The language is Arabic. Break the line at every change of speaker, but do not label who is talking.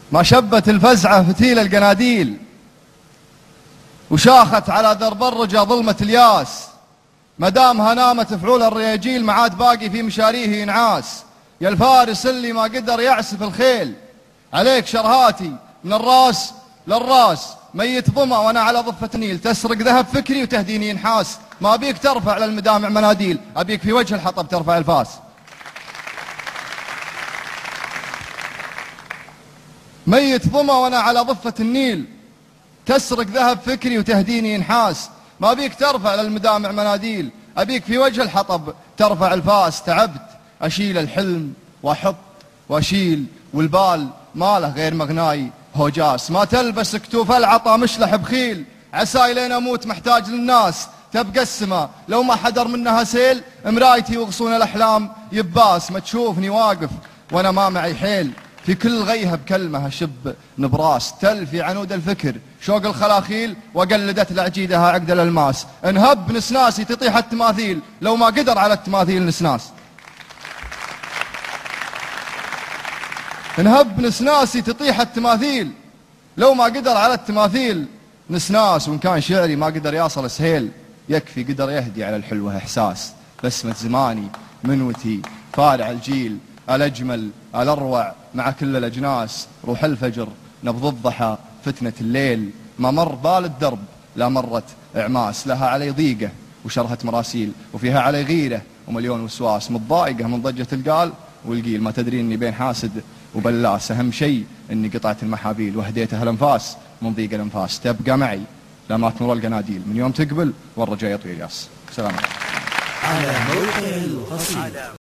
ما شبت الفزعة فتيل القناديل، وشاخت على درب الرجا ظلمة الياس. مدامها نامت فعول الرياجيل ما عاد باقي في مشاريه ينعاس. يا الفارس اللي ما قدر يعسف الخيل، عليك شرهاتي من الراس للراس. ميت ظما وانا على ضفة النيل، تسرق ذهب فكري وتهديني نحاس. ما ابيك ترفع للمدامع مناديل، ابيك في وجه الحطب ترفع الفاس. ميت ظما وانا على ضفة النيل، تسرق ذهب فكري وتهديني نحاس. ما ابيك ترفع للمدامع مناديل، ابيك في وجه الحطب ترفع الفاس. تعبت اشيل الحلم واحط واشيل، والبال ما له غير مغناي هوجاس. ما تلبس كتوف العطا مشلح بخيل، عساي لين اموت محتاج للناس. تبقى السما لو ما حدر منها سيل، مرايتي وغصون الاحلام يباس. ما تشوفني واقف وانا ما معي حيل، في كل غيها بكلمة شب نبراس. تل في عنود الفكر شوق الخلاخيل، وقلدت لعجيدها عقد الالماس. انهب نسناسي تطيح التماثيل، لو ما قدر على التماثيل نسناس. انهب نسناسي تطيح التماثيل، لو ما قدر على التماثيل نسناس. وإن كان شعري ما قدر يصل سهيل، يكفي قدر يهدي على الحلوة إحساس. بسمة زماني منوتي فارع الجيل، الأجمل الأروع مع كل الأجناس. روح الفجر نبض الضحى فتنة الليل، ما مر بال الدرب لا مرت إعماس. لها علي ضيقة وشرهة مراسيل، وفيها علي غيرة ومليون وسواس. متضايقة من ضجة القال والقيل، ما تدري اني بين حاسد وبلاس. اهم شيء اني قطعت المحابيل وهديتها الانفاس من ضيق الانفاس. تبقى معي لا ما تمر القناديل، من يوم تقبل والرجاء يطوي الياس. سلام عليكم.
على موقع القصيد.